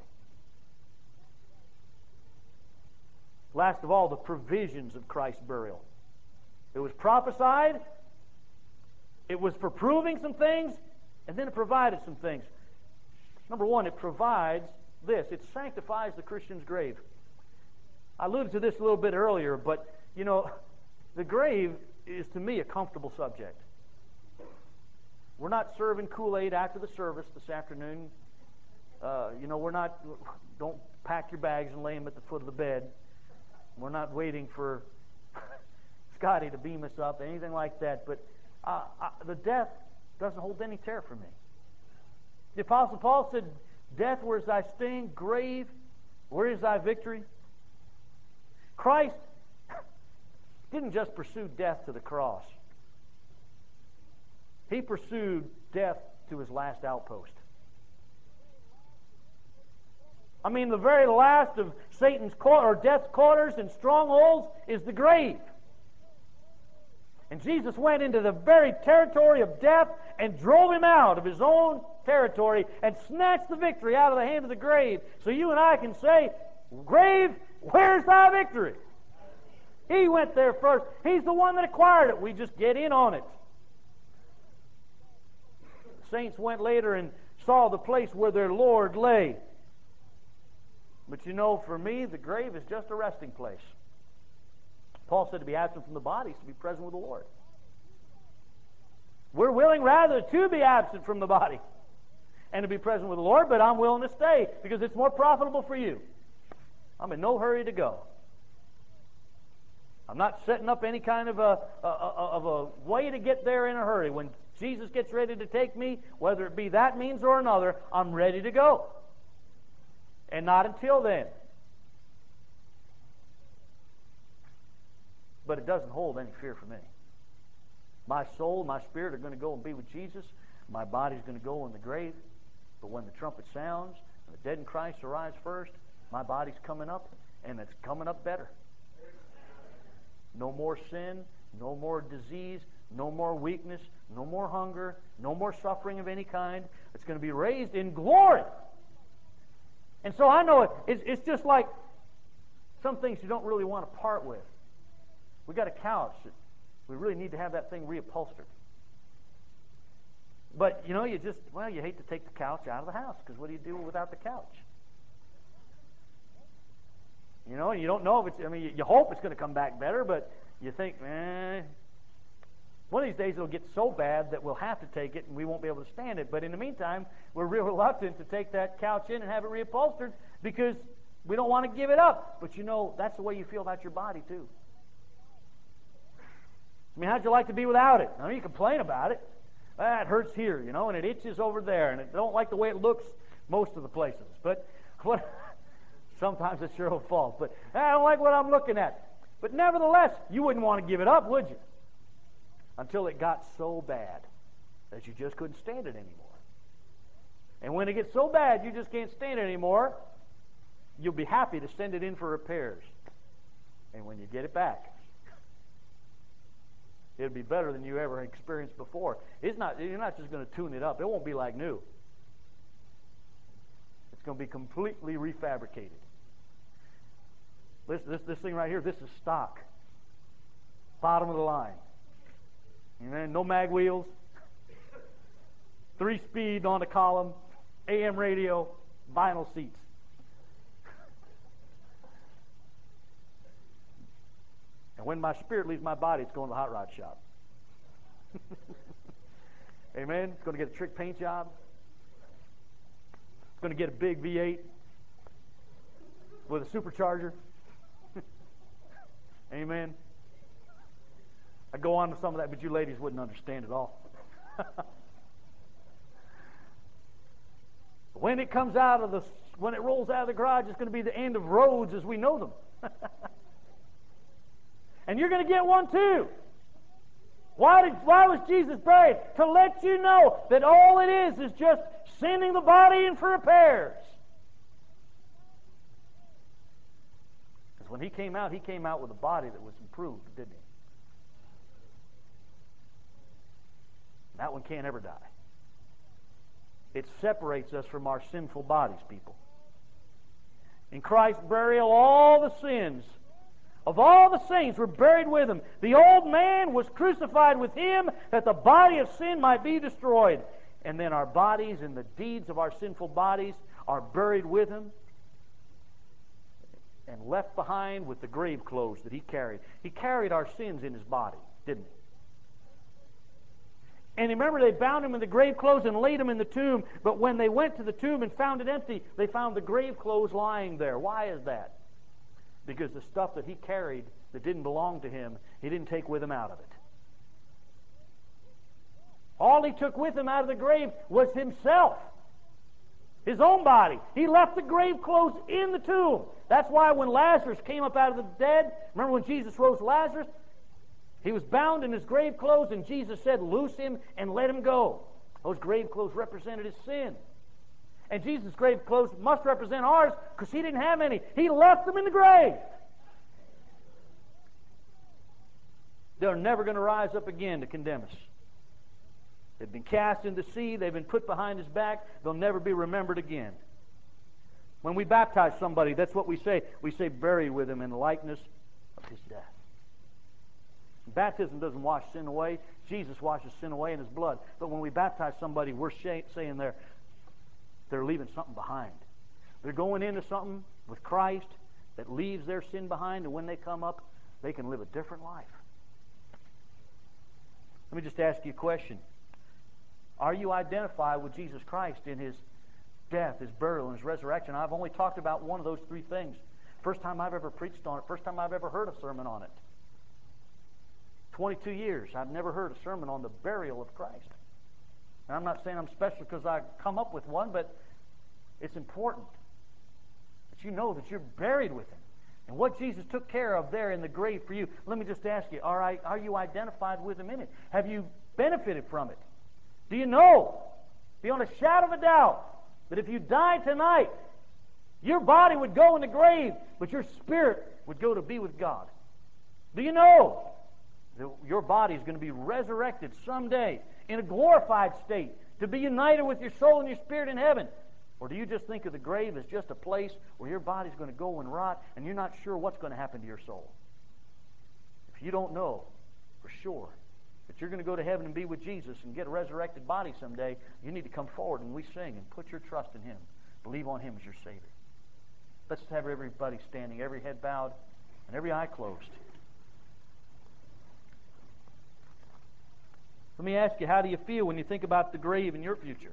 Last of all, the provisions of Christ's burial. It was prophesied. It was for proving some things, and then it provided some things. Number one, it provides this. It sanctifies the Christian's grave. I alluded to this a little bit earlier, but, you know, the grave is, to me, a comfortable subject. We're not serving Kool-Aid after the service this afternoon. Uh, you know, we're not, don't pack your bags and lay them at the foot of the bed. We're not waiting for Scotty to beam us up, anything like that. But uh, uh, the death doesn't hold any terror for me. The Apostle Paul said, "Death, where is thy sting? Grave, where is thy victory?" Christ didn't just pursue death to the cross. He pursued death to his last outpost. I mean, the very last of Satan's or death's quarters and strongholds is the grave. And Jesus went into the very territory of death and drove him out of his own territory and snatched the victory out of the hand of the grave. So you and I can say, "Grave, where's thy victory?" He went there first. He's the one that acquired it. We just get in on it. The saints went later and saw the place where their Lord lay. But you know, for me, the grave is just a resting place. Paul said to be absent from the body is to be present with the Lord. We're willing rather to be absent from the body and to be present with the Lord, but I'm willing to stay because it's more profitable for you. I'm in no hurry to go. I'm not setting up any kind of a, a, a, of a way to get there in a hurry. When Jesus gets ready to take me, whether it be that means or another, I'm ready to go. And not until then. But it doesn't hold any fear for me. My soul, my spirit are going to go and be with Jesus. My body's going to go in the grave. But when the trumpet sounds and the dead in Christ arise first, my body's coming up, and it's coming up better. No more sin, no more disease, no more weakness, no more hunger, no more suffering of any kind. It's going to be raised in glory. And so I know it, it's, it's just like some things you don't really want to part with. We got a couch. We really need to have that thing reupholstered. But, you know, you just, well, you hate to take the couch out of the house because what do you do without the couch? You know, you don't know if it's, I mean, you, you hope it's going to come back better, but you think, eh, one of these days it'll get so bad that we'll have to take it and we won't be able to stand it. But in the meantime, we're real reluctant to take that couch in and have it reupholstered because we don't want to give it up. But you know, that's the way you feel about your body too. I mean, how'd you like to be without it? I mean, you complain about it. Ah, it hurts here, you know, and it itches over there, and I don't like the way it looks most of the places. But what? Sometimes it's your own fault. But I don't like what I'm looking at. But nevertheless, you wouldn't want to give it up, would you? Until it got so bad that you just couldn't stand it anymore. And when it gets so bad you just can't stand it anymore, you'll be happy to send it in for repairs. And when you get it back, it'll be better than you ever experienced before. It's not, you're not just going to tune it up. It won't be like new. It's going to be completely refabricated. This, this, this thing right here, this is stock. Bottom of the line. Amen. No mag wheels. Three speed on the column. A M radio. Vinyl seats. And when my spirit leaves my body, it's going to the hot rod shop. Amen. It's going to get a trick paint job. It's going to get a big V eight with a supercharger. Amen. I go on to some of that, but you ladies wouldn't understand it all. When it comes out of the, when it rolls out of the garage, it's going to be the end of roads as we know them. And you're going to get one too. Why did, why was Jesus buried? To let you know that all it is is just sending the body in for repairs. Because when he came out, he came out with a body that was improved, didn't he? That one can't ever die. It separates us from our sinful bodies, people. In Christ's burial, all the sins of all the saints were buried with him. The old man was crucified with him, that the body of sin might be destroyed. And then our bodies and the deeds of our sinful bodies are buried with him and left behind with the grave clothes that he carried. He carried our sins in his body, didn't he? And remember, they bound him in the grave clothes and laid him in the tomb. But when they went to the tomb and found it empty, they found the grave clothes lying there. Why is that? Because the stuff that he carried that didn't belong to him, he didn't take with him out of it. All he took with him out of the grave was himself, his own body. He left the grave clothes in the tomb. That's why when Lazarus came up out of the dead, remember when Jesus rose Lazarus? He was bound in his grave clothes, and Jesus said, loose him and let him go. Those grave clothes represented his sin. And Jesus' grave clothes must represent ours because he didn't have any. He left them in the grave. They're never going to rise up again to condemn us. They've been cast into the sea. They've been put behind his back. They'll never be remembered again. When we baptize somebody, that's what we say. We say, buried with him in the likeness of his death. Baptism doesn't wash sin away. Jesus washes sin away in his blood. But when we baptize somebody, we're saying they're, they're leaving something behind. They're going into something with Christ that leaves their sin behind, and when they come up, they can live a different life. Let me just ask you a question. Are you identified with Jesus Christ in his death, his burial, and his resurrection? I've only talked about one of those three things. First time I've ever preached on it. First time I've ever heard a sermon on it. twenty-two years, I've never heard a sermon on the burial of Christ. And I'm not saying I'm special because I come up with one, but it's important that you know that you're buried with him. And what Jesus took care of there in the grave for you. Let me just ask you, are, I, are you identified with him in it? Have you benefited from it? Do you know, beyond a shadow of a doubt, that if you died tonight, your body would go in the grave, but your spirit would go to be with God? Do you know that your body is going to be resurrected someday in a glorified state to be united with your soul and your spirit in heaven? Or do you just think of the grave as just a place where your body's going to go and rot and you're not sure what's going to happen to your soul? If you don't know for sure that you're going to go to heaven and be with Jesus and get a resurrected body someday, you need to come forward and we sing and put your trust in him. Believe on him as your Savior. Let's have everybody standing, every head bowed and every eye closed. Let me ask you, how do you feel when you think about the grave in your future?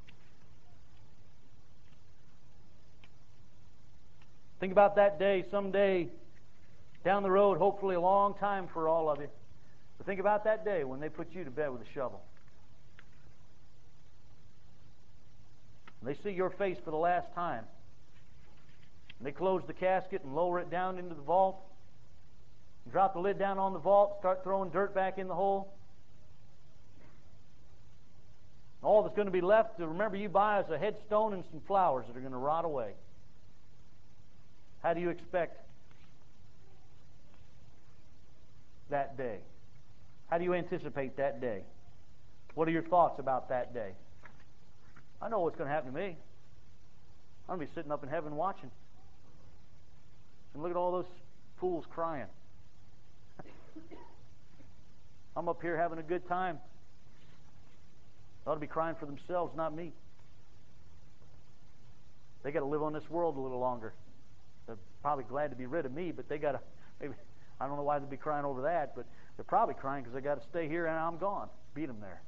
Think about that day, someday, down the road, hopefully a long time for all of you. But think about that day when they put you to bed with a shovel. And they see your face for the last time. And they close the casket and lower it down into the vault. And drop the lid down on the vault, start throwing dirt back in the hole. All that's going to be left to remember you by is a headstone and some flowers that are going to rot away. How do you expect that day? How do you anticipate that day? What are your thoughts about that day? I know what's going to happen to me. I'm going to be sitting up in heaven watching. And look at all those fools crying. I'm up here having a good time. They ought to be crying for themselves, not me. They got to live on this world a little longer. They're probably glad to be rid of me, but they got to, maybe, I don't know why they'd be crying over that, but they're probably crying because they got to stay here and I'm gone. Beat them there.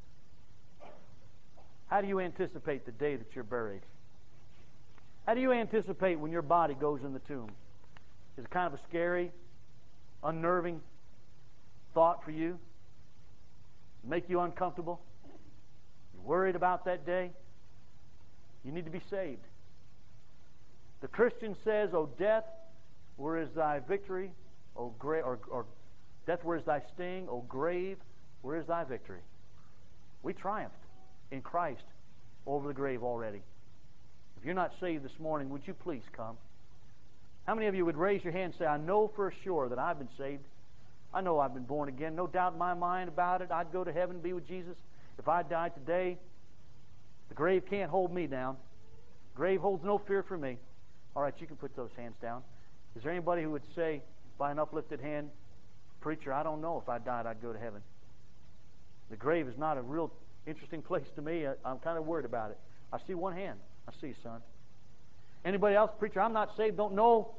How do you anticipate the day that you're buried? How do you anticipate when your body goes in the tomb? Is it kind of a scary, unnerving thought for you? Make you uncomfortable? You're worried about that day? You need to be saved. The Christian says, "O death, where is thy victory? O gra- or, or death, where is thy sting? O grave, where is thy victory?" We triumphed in Christ over the grave already. If you're not saved this morning, would you please come? How many of you would raise your hand and say, "I know for sure that I've been saved. I know I've been born again. No doubt in my mind about it. I'd go to heaven and be with Jesus. If I died today, the grave can't hold me down. The grave holds no fear for me." All right, you can put those hands down. Is there anybody who would say, by an uplifted hand. Preacher, I don't know if I died I'd go to heaven. The grave is not a real interesting place to me. I, I'm kind of worried about it. I see one hand. I see, son. Anybody else? Preacher, I'm not saved. Don't know.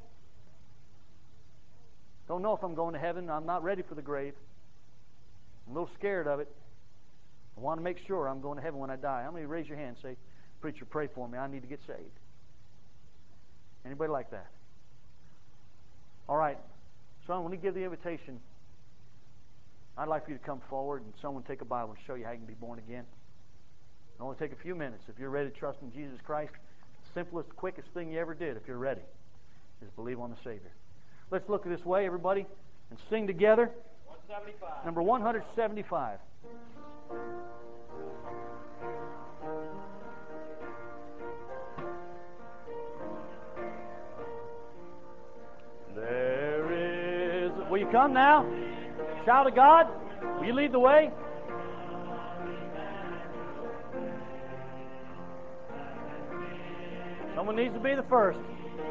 Don't know if I'm going to heaven. I'm not ready for the grave. I'm a little scared of it. I want to make sure I'm going to heaven when I die. How many raise your hand and say, preacher, pray for me. I need to get saved. Anybody like that? All right. Son, when we give the invitation, I'd like for you to come forward and someone take a Bible and show you how you can be born again. It'll only take a few minutes. If you're ready to trust in Jesus Christ, the simplest, quickest thing you ever did, if you're ready, is believe on the Savior. Let's look this way, everybody, and sing together. one seventy-five. Number one seventy-five. There is... Will you come now? Child of God, will you lead the way? Someone needs to be the first.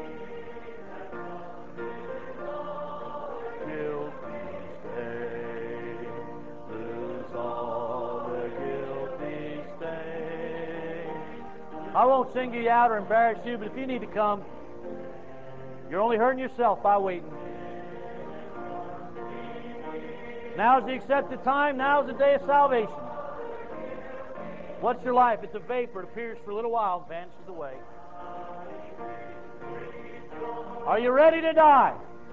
I won't sing you out or embarrass you, but if you need to come, you're only hurting yourself by waiting. Now's the accepted time. Now's the day of salvation. What's your life? It's a vapor. It appears for a little while and vanishes away. Are you ready to die?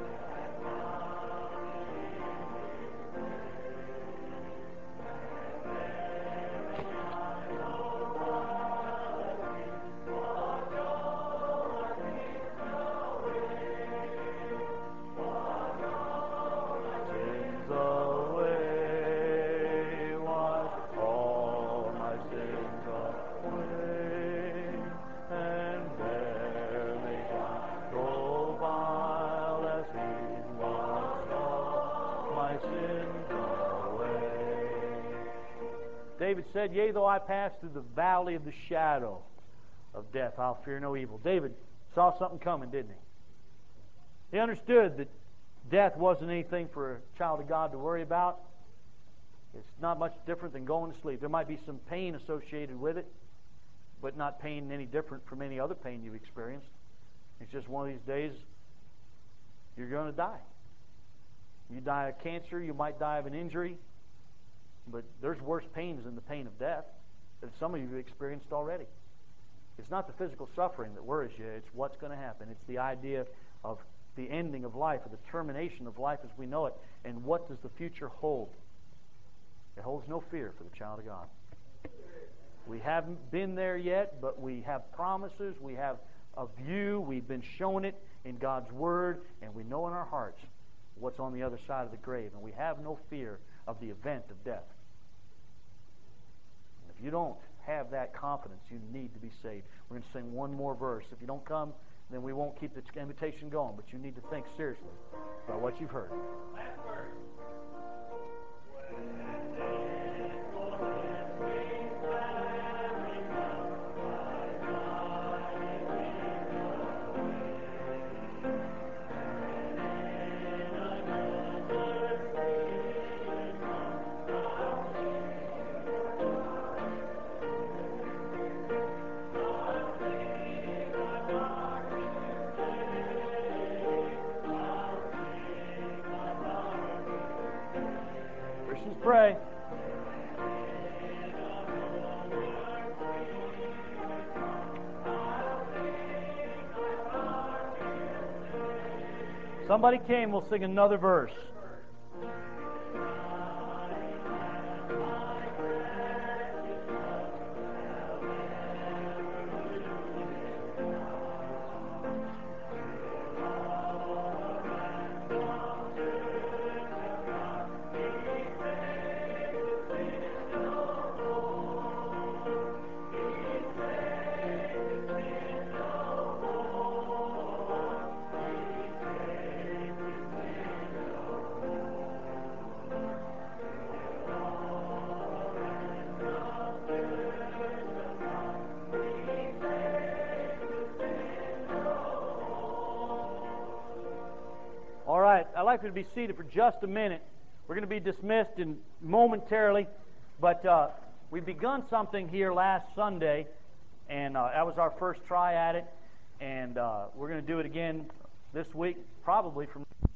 David said, yea, though I pass through the valley of the shadow of death, I'll fear no evil. David saw something coming, didn't he? He understood that death wasn't anything for a child of God to worry about. It's not much different than going to sleep. There might be some pain associated with it, but not pain any different from any other pain you've experienced. It's just one of these days you're going to die. You die of cancer, you might die of an injury, but there's worse pains than the pain of death that some of you have experienced already. It's not the physical suffering that worries you, it's what's going to happen. It's the idea of the ending of life, or the termination of life as we know it, and what does the future hold? It holds no fear for the child of God. We haven't been there yet, but we have promises, we have a view, we've been shown it in God's Word, and we know in our hearts what's on the other side of the grave, and we have no fear of the event of death. And if you don't have that confidence, you need to be saved. We're going to sing one more verse. If you don't come, then we won't keep the invitation going, but you need to think seriously about what you've heard. Last verse. Christians, pray. Somebody came, we'll sing another verse. like for you to be seated for just a minute. We're going to be dismissed in momentarily, but uh, we've begun something here last Sunday, and uh, that was our first try at it, and uh, we're going to do it again this week, probably from